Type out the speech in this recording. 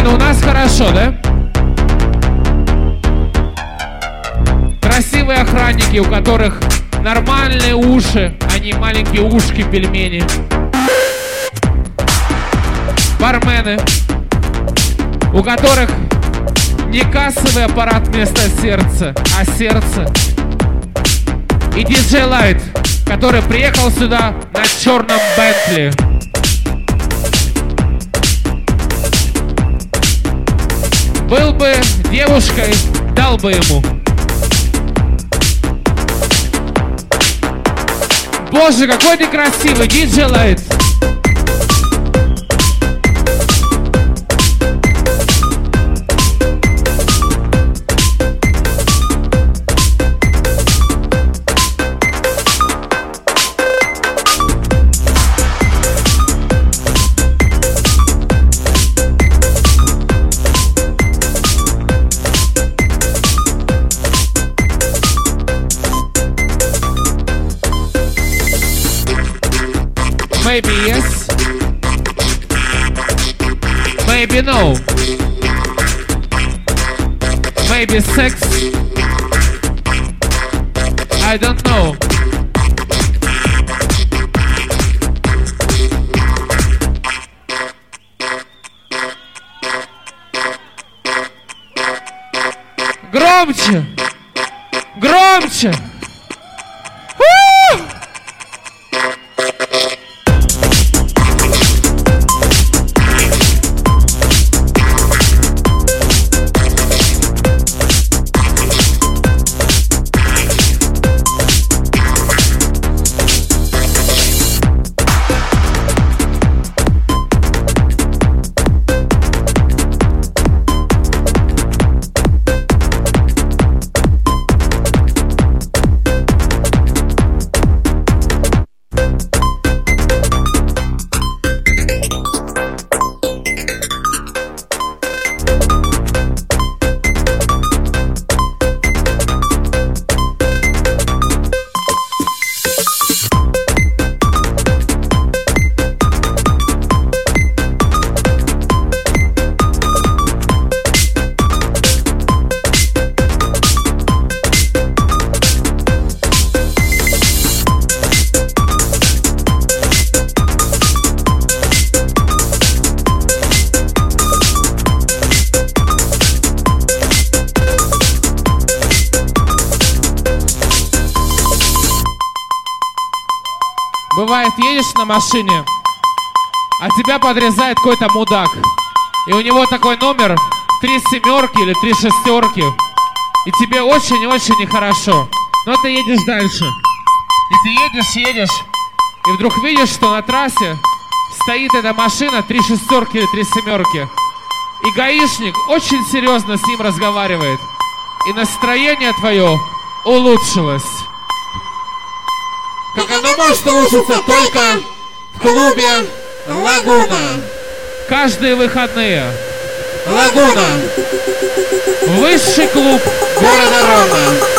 Ну, у нас хорошо, да? Красивые охранники, у которых нормальные уши, а не маленькие ушки-пельмени. Бармены, у которых не кассовый аппарат вместо сердца, а сердце. И диджей Лайт, который приехал сюда на черном Бентли. Был бы девушкой, дал бы ему. Боже, какой ты красивый, диджей Лайт. Maybe yes, maybe no, maybe sex, I don't know. Громче! Громче! Бывает, едешь на машине, а тебя подрезает какой-то мудак. И у него такой номер 3 семерки или 3 шестерки. И тебе очень-очень нехорошо. Но ты едешь дальше. И ты едешь. И вдруг видишь, что на трассе стоит эта машина 3 шестерки или 3 семерки. И гаишник очень серьезно с ним разговаривает. И настроение твое улучшилось. Как оно может улучшиться только в клубе «Лагуна». Каждые выходные. «Лагуна». Высший клуб города Ровно.